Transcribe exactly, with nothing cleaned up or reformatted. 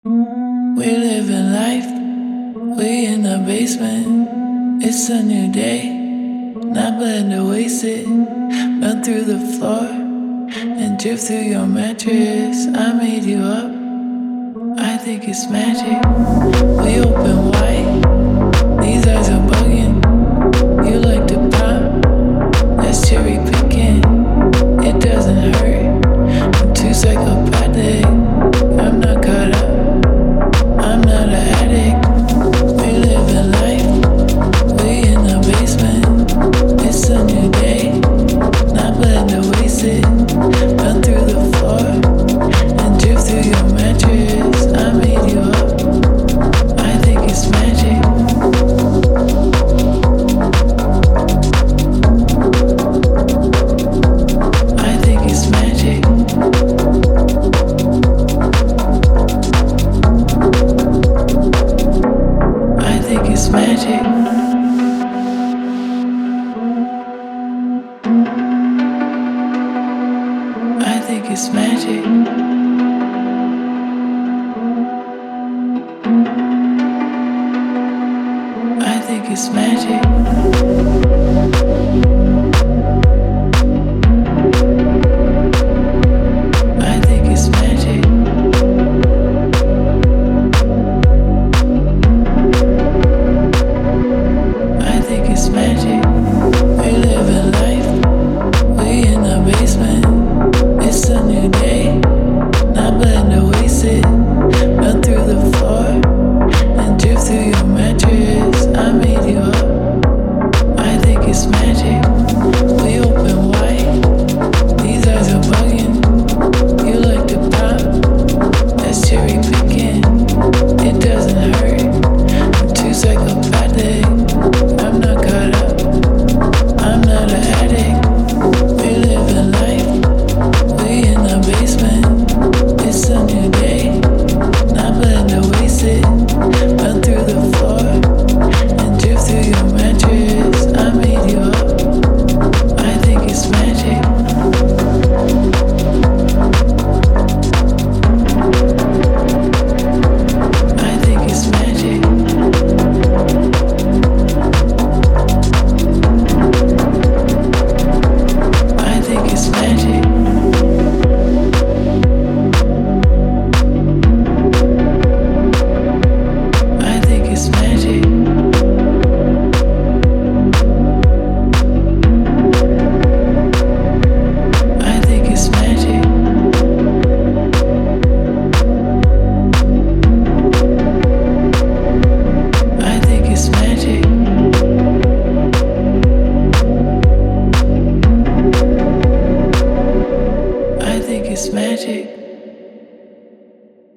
We living life, we in the basement. It's a new day, not plan to waste it. Melt through the floor and drip through your mattress. I made you up, I think it's magic. We open wide, these eyes are bugging. You like to pop, that's cherry picking. It doesn't hurt, I'm too psychopathic. I'm not caught up, I'm not an addict. We living life, we in the basement. It's a new day, not plan to waste it. Run through the floor and drip through your mattress. I made you up, I think it's magic. I think it's magic. I think it's magic. I think it's magic. I think it's magic. I think it's magic. I think it's magic. We living life, we in the basement. It's a new day, not plan to waste it. Run through the floor and drip through your mattress. I made you up, I think it's magic. We open wide, these eyes are bugging. You like to pop, that's cherry picking. It doesn't hurt, I'm too psychopathic. I'm not caught up, I'm not an addict. We living life, we in the basement. It's a new day, not plan to waste it. Run through the floor and drip through your mattress. I made you up, I think it's magic. I think it's magic. I think it's magic. I think it's magic. I think it's magic. I think it's magic. I think it's magic.